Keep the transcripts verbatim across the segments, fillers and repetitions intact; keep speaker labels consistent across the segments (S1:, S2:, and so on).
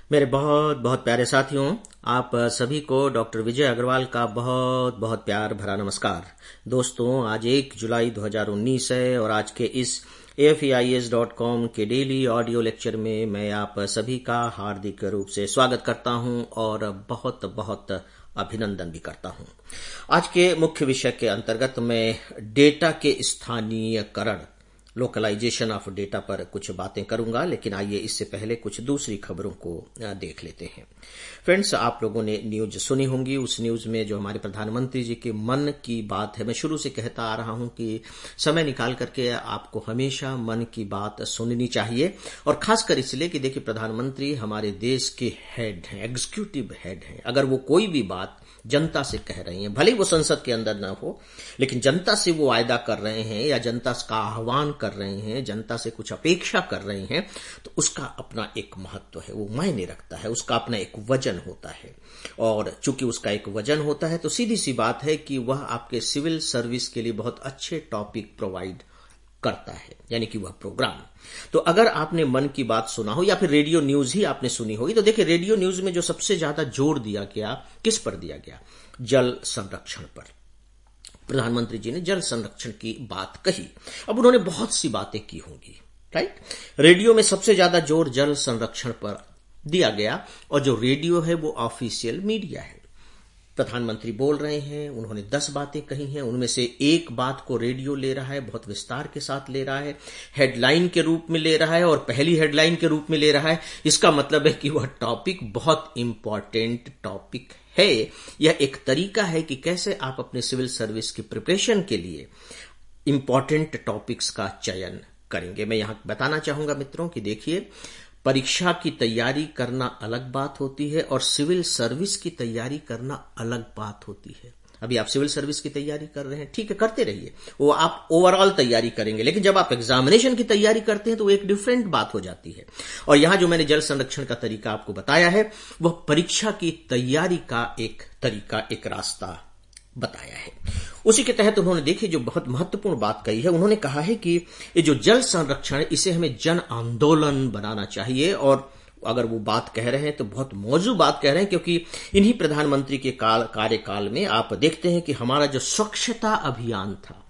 S1: मेरे बहुत बहुत प्यारे साथियों, आप सभी को डॉक्टर विजय अग्रवाल का बहुत बहुत प्यार भरा नमस्कार। दोस्तों, आज एक जुलाई दो हज़ार उन्नीस है और आज के इस A F E I S dot com के डेली ऑडियो लेक्चर में मैं आप सभी का हार्दिक रूप से स्वागत करता हूं और बहुत बहुत अभिनंदन भी करता हूं। आज के मुख्य विषय के अंतर्गत मैं डेटा के स्थानीयकरण, लोकलाइजेशन ऑफ डेटा पर कुछ बातें करूंगा, लेकिन आइए इससे पहले कुछ दूसरी खबरों को देख लेते हैं। फ्रेंड्स, आप लोगों ने न्यूज सुनी होंगी। उस न्यूज में जो हमारे प्रधानमंत्री जी के मन की बात है, मैं शुरू से कहता आ रहा हूं कि समय निकाल करके आपको हमेशा मन की बात सुननी चाहिए, और खासकर इसलिए कि देखिए, प्रधानमंत्री हमारे देश के हेड हैं, एग्जीक्यूटिव हेड हैं। अगर वो कोई भी बात जनता से कह रही हैं, भले वो संसद के अंदर न हो, लेकिन जनता से वो वायदा कर रहे हैं या जनता का आह्वान कर रहे हैं, जनता से कुछ अपेक्षा कर रहे हैं, तो उसका अपना एक महत्व है, वो मायने रखता है, उसका अपना एक वजन होता है। और चूंकि उसका एक वजन होता है तो सीधी सी बात है कि वह आपके सिविल सर्विस के लिए बहुत अच्छे टॉपिक प्रोवाइड करता है, यानी कि वह प्रोग्राम। तो अगर आपने मन की बात सुना हो या फिर रेडियो न्यूज ही आपने सुनी होगी, तो देखिए, रेडियो न्यूज में जो सबसे ज्यादा जोर दिया गया, किस पर दिया गया? जल संरक्षण पर। प्रधानमंत्री जी ने जल संरक्षण की बात कही। अब उन्होंने बहुत सी बातें की होंगी, राइट। रेडियो में सबसे ज्यादा जोर जल संरक्षण पर दिया गया, और जो रेडियो है वो ऑफिशियल मीडिया है। प्रधानमंत्री बोल रहे हैं, उन्होंने दस बातें कही हैं, उनमें से एक बात को रेडियो ले रहा है, बहुत विस्तार के साथ ले रहा है, हेडलाइन के रूप में ले रहा है, और पहली हेडलाइन के रूप में ले रहा है। इसका मतलब है कि वह टॉपिक बहुत इंपॉर्टेंट टॉपिक है। यह एक तरीका है कि कैसे आप अपने सिविल सर्विस की प्रिपरेशन के लिए इंपॉर्टेंट टॉपिक्स का चयन करेंगे। मैं यहां बताना चाहूंगा मित्रों कि देखिए, परीक्षा की तैयारी करना अलग बात होती है और सिविल सर्विस की तैयारी करना अलग बात होती है। अभी आप सिविल सर्विस की तैयारी कर रहे हैं, ठीक है, करते रहिए, वो आप ओवरऑल तैयारी करेंगे, लेकिन जब आप एग्जामिनेशन की तैयारी करते हैं तो वो एक डिफरेंट बात हो जाती है। और यहां जो मैंने जल संरक्षण का तरीका आपको बताया है, वह परीक्षा की तैयारी का एक तरीका, एक रास्ता बताया है। उसी के तहत उन्होंने देखिए जो बहुत महत्वपूर्ण बात कही है, उन्होंने कहा है कि ये जो जल संरक्षण है, इसे हमें जन आंदोलन बनाना चाहिए। और अगर वो बात कह रहे हैं तो बहुत मौजूद बात कह रहे हैं, क्योंकि इन्हीं प्रधानमंत्री के काल कार्यकाल में आप देखते हैं कि हमारा जो स्वच्छता अभियान था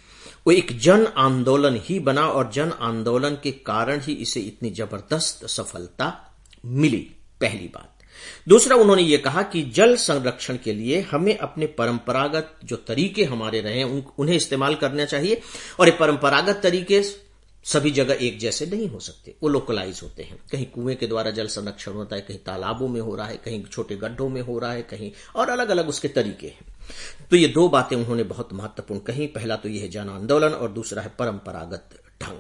S1: वो एक जन आंदोलन ही बना, और जन आंदोलन के कारण ही इसे इतनी जबरदस्त सफलता मिली। पहली बात। दूसरा, उन्होंने ये कहा कि जल संरक्षण के लिए हमें अपने परंपरागत जो तरीके हमारे रहे उन, उन्हें इस्तेमाल करना चाहिए, और ये परंपरागत तरीके सभी जगह एक जैसे नहीं हो सकते, वो लोकलाइज होते हैं। कहीं कुएं के द्वारा जल संरक्षण होता है, कहीं तालाबों में हो रहा है, कहीं छोटे गड्ढों में हो रहा है, कहीं और अलग अलग उसके तरीके हैं। तो ये दो बातें उन्होंने बहुत महत्वपूर्ण कही। पहला तो यह है जन आंदोलन, और दूसरा है परंपरागत ढंग।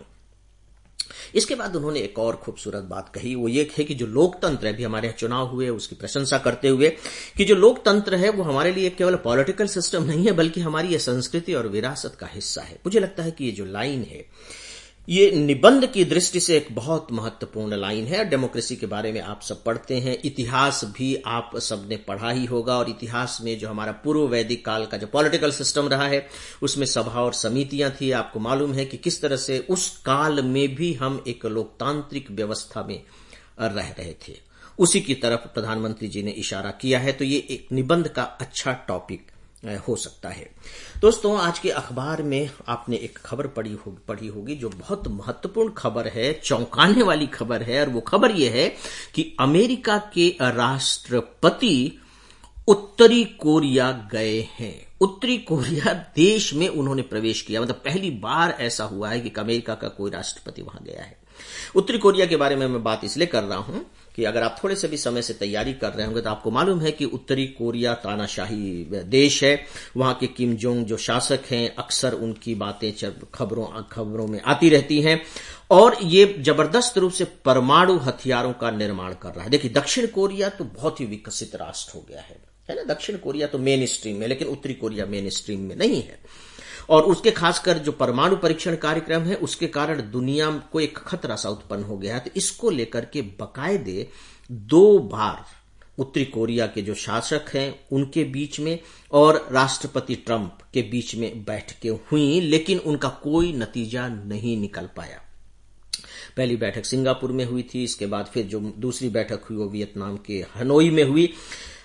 S1: इसके बाद उन्होंने एक और खूबसूरत बात कही, वो ये है कि जो लोकतंत्र है, भी हमारे यहाँ चुनाव हुए, उसकी प्रशंसा करते हुए कि जो लोकतंत्र है वो हमारे लिए केवल पॉलिटिकल सिस्टम नहीं है, बल्कि हमारी ये संस्कृति और विरासत का हिस्सा है। मुझे लगता है कि ये जो लाइन है, ये निबंध की दृष्टि से एक बहुत महत्वपूर्ण लाइन है। डेमोक्रेसी के बारे में आप सब पढ़ते हैं, इतिहास भी आप सबने पढ़ा ही होगा, और इतिहास में जो हमारा पूर्व वैदिक काल का जो पॉलिटिकल सिस्टम रहा है, उसमें सभा और समितियां थी। आपको मालूम है कि किस तरह से उस काल में भी हम एक लोकतांत्रिक व्यवस्था में रह रहे थे। उसी की तरफ प्रधानमंत्री जी ने इशारा किया है, तो ये एक निबंध का अच्छा टॉपिक हो सकता है। दोस्तों, आज के अखबार में आपने एक खबर पढ़ी हो, पढ़ी होगी जो बहुत महत्वपूर्ण खबर है, चौंकाने वाली खबर है, और वो खबर ये है कि अमेरिका के राष्ट्रपति उत्तरी कोरिया गए हैं। उत्तरी कोरिया देश में उन्होंने प्रवेश किया, मतलब पहली बार ऐसा हुआ है कि अमेरिका का कोई राष्ट्रपति वहां गया है। उत्तरी कोरिया के बारे में मैं बात इसलिए कर रहा हूं कि अगर आप थोड़े से भी समय से तैयारी कर रहे होंगे तो आपको मालूम है कि उत्तरी कोरिया तानाशाही देश है। वहां के किम जोंग जो शासक हैं, अक्सर उनकी बातें खबरों खबरों में आती रहती हैं, और ये जबरदस्त रूप से परमाणु हथियारों का निर्माण कर रहा है। देखिए, दक्षिण कोरिया तो बहुत ही विकसित राष्ट्र हो गया है, है ना। दक्षिण कोरिया तो मेन स्ट्रीम में, लेकिन उत्तरी कोरिया मेन स्ट्रीम में नहीं है। और उसके खासकर जो परमाणु परीक्षण कार्यक्रम है, उसके कारण दुनिया को एक खतरा सा उत्पन्न हो गया है। तो इसको लेकर के बकायदे दो बार उत्तरी कोरिया के जो शासक हैं उनके बीच में और राष्ट्रपति ट्रंप के बीच में बैठकें हुई, लेकिन उनका कोई नतीजा नहीं निकल पाया। पहली बैठक सिंगापुर में हुई थी, इसके बाद फिर जो दूसरी बैठक हुई वो वियतनाम के हनोई में हुई।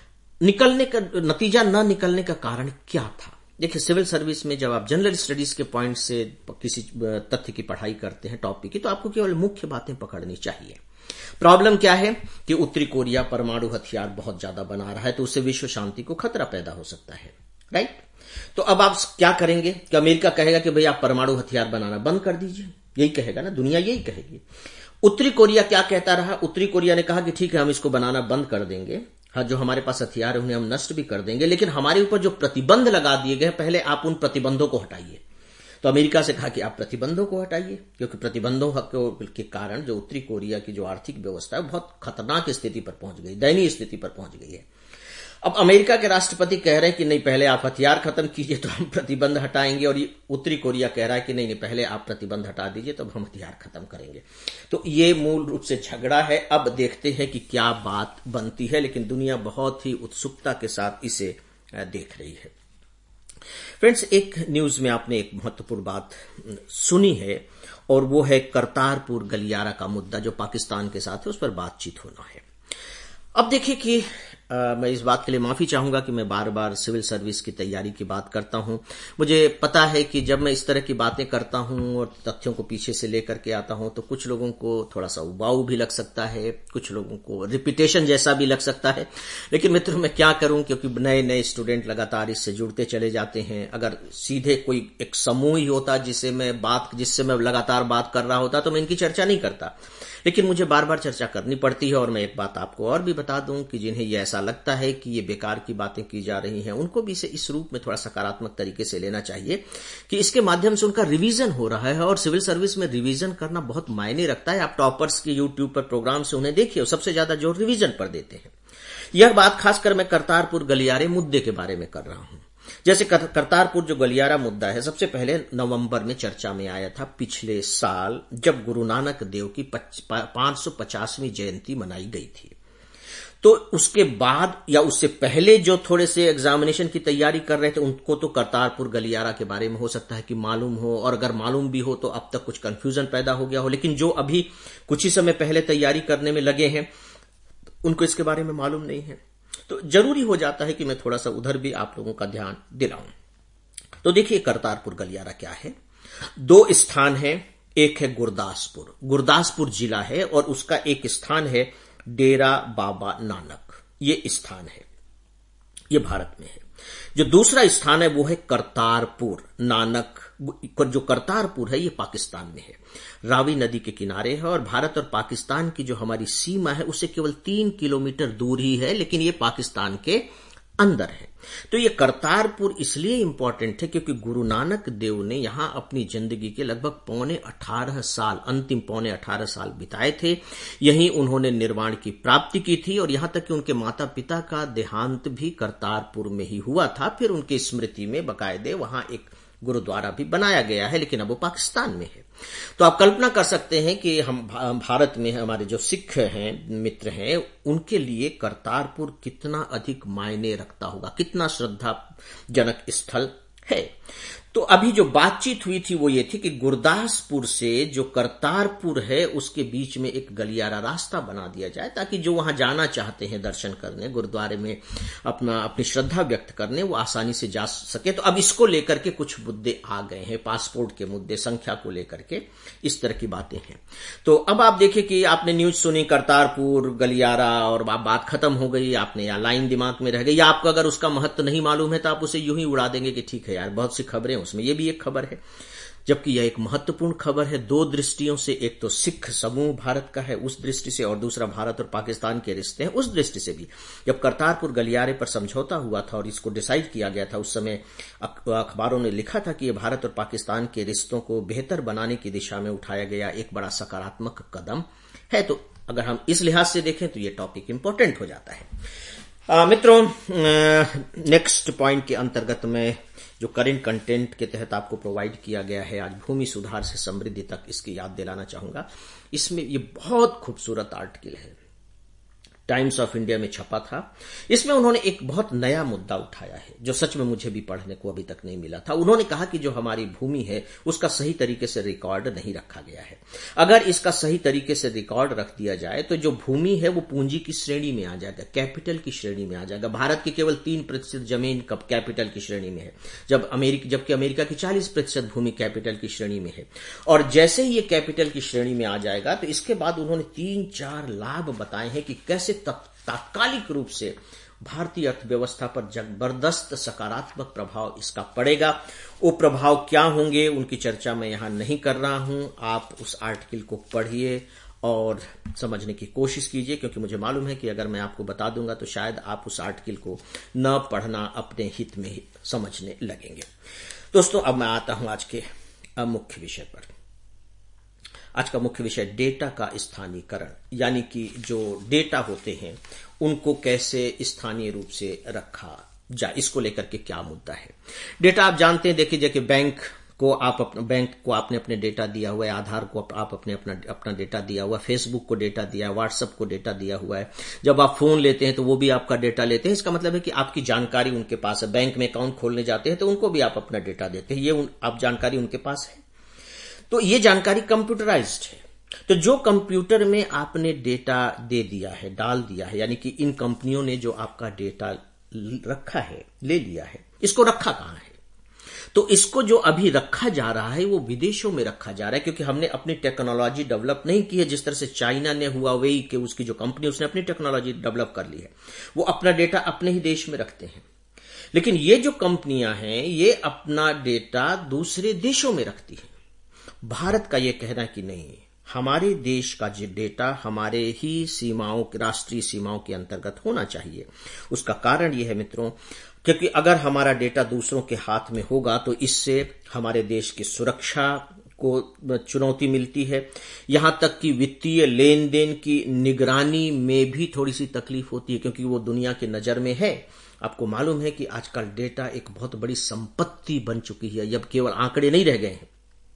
S1: निकलने का नतीजा न निकलने का कारण क्या था? देखिए, सिविल सर्विस में जब आप जनरल स्टडीज के पॉइंट से किसी तथ्य की पढ़ाई करते हैं, टॉपिक की, तो आपको केवल मुख्य बातें पकड़नी चाहिए। प्रॉब्लम क्या है कि उत्तरी कोरिया परमाणु हथियार बहुत ज्यादा बना रहा है, तो उससे विश्व शांति को खतरा पैदा हो सकता है, राइट? तो अब आप क्या करेंगे कि अमेरिका कहेगा कि भाई आप परमाणु हथियार बनाना बंद कर दीजिए, यही कहेगा ना, दुनिया यही कहेगी। उत्तरी कोरिया क्या कहता रहा? उत्तरी कोरिया ने कहा कि ठीक है, हम इसको बनाना बंद कर देंगे, हाँ, जो हमारे पास हथियार है उन्हें हम नष्ट भी कर देंगे, लेकिन हमारे ऊपर जो प्रतिबंध लगा दिए गए पहले आप उन प्रतिबंधों को हटाइए। तो अमेरिका से कहा कि आप प्रतिबंधों को हटाइए, क्योंकि प्रतिबंधों के कारण जो उत्तरी कोरिया की जो आर्थिक व्यवस्था है बहुत खतरनाक स्थिति पर पहुंच गई, दयनीय स्थिति पर पहुंच गई है। अब अमेरिका के राष्ट्रपति कह रहे हैं कि नहीं, पहले आप हथियार खत्म कीजिए तो हम प्रतिबंध हटाएंगे, और ये उत्तरी कोरिया कह रहा है कि नहीं नहीं, पहले आप प्रतिबंध हटा दीजिए तब हम हथियार खत्म करेंगे। तो ये मूल रूप से झगड़ा है। अब देखते हैं कि क्या बात बनती है, लेकिन दुनिया बहुत ही उत्सुकता के साथ इसे देख रही है। फ्रेंड्स, एक न्यूज में आपने एक महत्वपूर्ण बात सुनी है, और वो है करतारपुर गलियारा का मुद्दा जो पाकिस्तान के साथ है, उस पर बातचीत होना है। अब देखिए कि आ, मैं इस बात के लिए माफी चाहूंगा कि मैं बार बार सिविल सर्विस की तैयारी की बात करता हूं। मुझे पता है कि जब मैं इस तरह की बातें करता हूं और तथ्यों को पीछे से लेकर के आता हूं तो कुछ लोगों को थोड़ा सा उबाऊ भी लग सकता है, कुछ लोगों को रिपीटेशन जैसा भी लग सकता है, लेकिन मित्रों मैं क्या करूं, क्योंकि नए नए स्टूडेंट लगातार इससे जुड़ते चले जाते हैं। अगर सीधे कोई एक समूह ही होता जिससे मैं बात जिससे मैं लगातार बात कर रहा होता तो मैं इनकी चर्चा नहीं करता, लेकिन मुझे बार बार चर्चा करनी पड़ती है। और मैं एक बात आपको और भी बता दूं कि जिन्हें ये ऐसा लगता है कि ये बेकार की बातें की जा रही हैं, उनको भी इसे इस रूप में थोड़ा सकारात्मक तरीके से लेना चाहिए कि इसके माध्यम से उनका रिवीजन हो रहा है, और सिविल सर्विस में रिवीजन करना बहुत मायने रखता है। आप टॉपर्स के यूट्यूब पर प्रोग्राम से उन्हें देखिए, सबसे ज्यादा जोर रिवीजन पर देते हैं। यह बात खासकर मैं करतारपुर गलियारे मुद्दे के बारे में कर रहा हूं। जैसे करतारपुर जो गलियारा मुद्दा है, सबसे पहले नवंबर में चर्चा में आया था पिछले साल, जब गुरु नानक देव की पांच सौ पचासवीं जयंती मनाई गई थी। तो उसके बाद या उससे पहले जो थोड़े से एग्जामिनेशन की तैयारी कर रहे थे, उनको तो करतारपुर गलियारा के बारे में हो सकता है कि मालूम हो, और अगर मालूम भी हो तो अब तक कुछ कंफ्यूजन पैदा हो गया हो। लेकिन जो अभी कुछ ही समय पहले तैयारी करने में लगे हैं, उनको इसके बारे में मालूम नहीं है। तो जरूरी हो जाता है कि मैं थोड़ा सा उधर भी आप लोगों का ध्यान दिलाऊं। तो देखिए, करतारपुर गलियारा क्या है। दो स्थान है, एक है गुरदासपुर, गुरदासपुर जिला है, और उसका एक स्थान है डेरा बाबा नानक, ये स्थान है, ये भारत में है। जो दूसरा स्थान है वो है करतारपुर नानक, जो करतारपुर है ये पाकिस्तान में है, रावी नदी के किनारे है, और भारत और पाकिस्तान की जो हमारी सीमा है उससे केवल तीन किलोमीटर दूर ही है, लेकिन ये पाकिस्तान के अंदर है। तो ये करतारपुर इसलिए इंपॉर्टेंट है क्योंकि गुरु नानक देव ने यहां अपनी जिंदगी के लगभग पौने अठारह साल, अंतिम पौने अठारह साल बिताए थे। यहीं उन्होंने निर्वाण की प्राप्ति की थी, और यहां तक कि उनके माता पिता का देहांत भी करतारपुर में ही हुआ था। फिर उनकी स्मृति में बकायदे वहां एक गुरुद्वारा भी बनाया गया है, लेकिन अब वो पाकिस्तान में है। तो आप कल्पना कर सकते हैं कि हम भारत में हमारे जो सिख हैं, मित्र हैं, उनके लिए करतारपुर कितना अधिक मायने रखता होगा, कितना श्रद्धाजनक स्थल है। तो अभी जो बातचीत हुई थी वो ये थी कि गुरदासपुर से जो करतारपुर है उसके बीच में एक गलियारा रास्ता बना दिया जाए, ताकि जो वहां जाना चाहते हैं दर्शन करने, गुरुद्वारे में अपना अपनी श्रद्धा व्यक्त करने, वो आसानी से जा सके। तो अब इसको लेकर के कुछ मुद्दे आ गए हैं, पासपोर्ट के मुद्दे, संख्या को लेकर के इस तरह की बातें हैं। तो अब आप देखिए कि आपने न्यूज सुनी करतारपुर गलियारा और बात खत्म हो गई, आपने या लाइन दिमाग में रह गई, या आपको अगर उसका महत्व नहीं मालूम है तो आप उसे यूं ही उड़ा देंगे कि ठीक है यार, बहुत सी खबरें उसमें, ये भी एक खबर है, जबकि यह एक महत्वपूर्ण खबर है दो दृष्टियों से। एक तो सिख समूह भारत का है उस दृष्टि से, और दूसरा भारत और पाकिस्तान के रिश्ते हैं उस दृष्टि से भी। जब करतारपुर गलियारे पर समझौता हुआ था और इसको डिसाइड किया गया था, उस समय अखबारों ने लिखा था कि यह भारत और पाकिस्तान के रिश्तों को बेहतर बनाने की दिशा में उठाया गया एक बड़ा सकारात्मक कदम है। तो अगर हम इस लिहाज से देखें तो यह टॉपिक इंपॉर्टेंट हो जाता है। आ, मित्रों, नेक्स्ट पॉइंट के अंतर्गत में जो करेंट कंटेंट के तहत आपको प्रोवाइड किया गया है आज भूमि सुधार से समृद्धि तक, इसकी याद दिलाना चाहूंगा। इसमें ये बहुत खूबसूरत आर्टिकल है, टाइम्स ऑफ इंडिया में छपा था। इसमें उन्होंने एक बहुत नया मुद्दा उठाया है जो सच में मुझे भी पढ़ने को अभी तक नहीं मिला था। उन्होंने कहा कि जो हमारी भूमि है उसका सही तरीके से रिकॉर्ड नहीं रखा गया है। अगर इसका सही तरीके से रिकॉर्ड रख दिया जाए तो जो भूमि है वो पूंजी की श्रेणी में आ जाएगा, कैपिटल की श्रेणी में आ जाएगा। भारत की केवल तीन प्रतिशत जमीन कैपिटल की श्रेणी में है, जब अमेरिका जबकि अमेरिका की चालीस प्रतिशत भूमि कैपिटल की श्रेणी में है। और जैसे ही ये कैपिटल की श्रेणी में आ जाएगा तो इसके बाद उन्होंने तीन चार लाभ बताए हैं कि कैसे तात्कालिक रूप से भारतीय अर्थव्यवस्था पर जबरदस्त सकारात्मक प्रभाव इसका पड़ेगा। वो प्रभाव क्या होंगे उनकी चर्चा मैं यहां नहीं कर रहा हूं। आप उस आर्टिकल को पढ़िए और समझने की कोशिश कीजिए, क्योंकि मुझे मालूम है कि अगर मैं आपको बता दूंगा तो शायद आप उस आर्टिकल को न पढ़ना अपने हित में ही समझने लगेंगे। दोस्तों, अब मैं आता हूं आज के मुख्य विषय पर। आज का मुख्य विषय डेटा का स्थानीयकरण, यानी कि जो डेटा होते हैं उनको कैसे स्थानीय रूप से रखा जाए, इसको लेकर के क्या मुद्दा है। डेटा आप जानते हैं, देखिए देखिए बैंक को आप अपना बैंक को आपने अपने डेटा दिया हुआ है, आधार को आप अपने अपना अपना डेटा दिया हुआ है, फेसबुक को डेटा दिया है, व्हाट्सएप को डेटा दिया हुआ है। जब आप फोन लेते हैं तो वो भी आपका डेटा लेते हैं। इसका मतलब है कि आपकी जानकारी उनके पास है। बैंक में अकाउंट खोलने जाते हैं तो उनको भी आप अपना डेटा देते हैं, ये आप जानकारी उनके पास है। तो ये जानकारी कंप्यूटराइज्ड है। तो जो कंप्यूटर में आपने डेटा दे दिया है, डाल दिया है, यानी कि इन कंपनियों ने जो आपका डेटा रखा है, ले लिया है, इसको रखा कहां है? तो इसको जो अभी रखा जा रहा है वो विदेशों में रखा जा रहा है, क्योंकि हमने अपनी टेक्नोलॉजी डेवलप नहीं की है। जिस तरह से चाइना ने हुआवेई के उसकी जो कंपनी उसने अपनी टेक्नोलॉजी डेवलप कर ली है, वो अपना डेटा अपने ही देश में रखते हैं। लेकिन ये जो कंपनियां हैं ये अपना डेटा दूसरे देशों में रखती हैं। भारत का यह कहना कि नहीं, हमारे देश का जो डेटा हमारे ही सीमाओं, राष्ट्रीय सीमाओं के अंतर्गत होना चाहिए। उसका कारण यह है मित्रों, क्योंकि अगर हमारा डेटा दूसरों के हाथ में होगा तो इससे हमारे देश की सुरक्षा को चुनौती मिलती है। यहां तक कि वित्तीय लेन देन की निगरानी में भी थोड़ी सी तकलीफ होती है, क्योंकि वो दुनिया की नजर में है। आपको मालूम है कि आजकल डेटा एक बहुत बड़ी संपत्ति बन चुकी है, अब केवल आंकड़े नहीं रह गए हैं।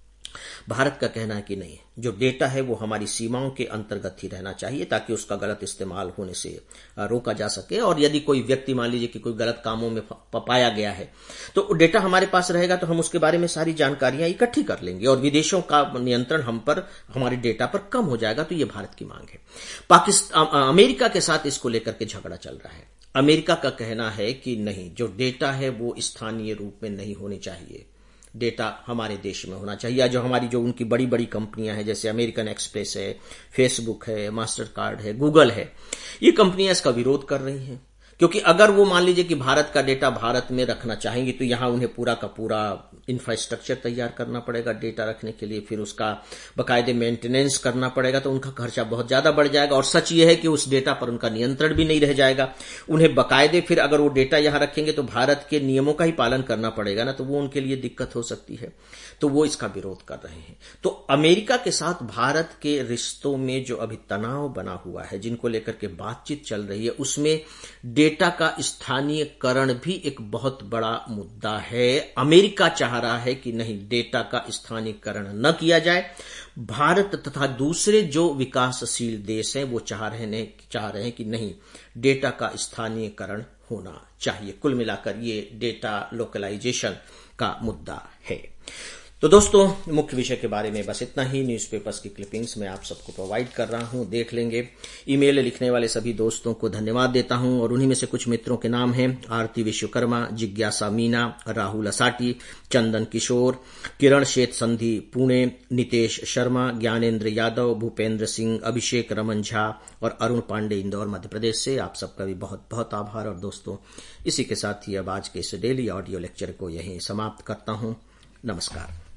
S1: भारत का कहना है कि नहीं, जो डेटा है वो हमारी सीमाओं के अंतर्गत ही रहना चाहिए ताकि उसका गलत इस्तेमाल होने से रोका जा सके। और यदि कोई व्यक्ति मान लीजिए कि कोई गलत कामों में पाया गया है तो डेटा हमारे पास रहेगा तो हम उसके बारे में सारी जानकारियां इकट्ठी कर लेंगे और विदेशों का नियंत्रण हम पर, हमारे डेटा पर कम हो जाएगा। तो ये भारत की मांग है। पाकिस्तान, अमेरिका के साथ इसको लेकर के झगड़ा चल रहा है। अमेरिका का कहना है कि नहीं, जो डेटा है वो स्थानीय रूप में नहीं होने चाहिए, डेटा हमारे देश में होना चाहिए। जो हमारी जो उनकी बड़ी बड़ी कंपनियां हैं, जैसे अमेरिकन एक्सप्रेस है, फेसबुक है, मास्टर कार्ड है, गूगल है, ये कंपनियां इसका विरोध कर रही हैं। क्योंकि अगर वो मान लीजिए कि भारत का डेटा भारत में रखना चाहेंगे तो यहां उन्हें पूरा का पूरा इंफ्रास्ट्रक्चर तैयार करना पड़ेगा डेटा रखने के लिए, फिर उसका बाकायदे मेंटेनेंस करना पड़ेगा, तो उनका खर्चा बहुत ज्यादा बढ़ जाएगा। और सच ये है कि उस डेटा पर उनका नियंत्रण भी नहीं रह जाएगा। उन्हें बाकायदे फिर अगर वो डेटा यहां रखेंगे तो भारत के नियमों का ही पालन करना पड़ेगा ना, तो वो उनके लिए दिक्कत हो सकती है। तो वो इसका विरोध कर रहे हैं। तो अमेरिका के साथ भारत के रिश्तों में जो अभी तनाव बना हुआ है, जिनको लेकर के बातचीत चल रही है, उसमें डेटा का स्थानीयकरण भी एक बहुत बड़ा मुद्दा है। अमेरिका चाह रहा है कि नहीं, डेटा का स्थानीयकरण न किया जाए। भारत तथा दूसरे जो विकासशील देश हैं वो चाह रहे हैं चाह रहे हैं कि नहीं, डेटा का स्थानीयकरण होना चाहिए। कुल मिलाकर ये डेटा लोकलाइजेशन का मुद्दा है। तो दोस्तों, मुख्य विषय के बारे में बस इतना ही। न्यूज़पेपर्स की क्लिपिंग्स मैं आप सबको प्रोवाइड कर रहा हूं, देख लेंगे। ईमेल लिखने वाले सभी दोस्तों को धन्यवाद देता हूं और उन्हीं में से कुछ मित्रों के नाम हैं: आरती विश्वकर्मा, जिज्ञासा मीना, राहुल असाटी, चंदन किशोर, किरण शेत संधि पुणे, नितेश शर्मा, ज्ञानेन्द्र यादव, भूपेंद्र सिंह, अभिषेक रमन झा और अरुण पांडे इंदौर मध्य प्रदेश से। आप सबका भी बहुत बहुत आभार। और दोस्तों, इसी के साथ ही अब आज के इस डेली ऑडियो लेक्चर को यहीं समाप्त करता हूं। नमस्कार।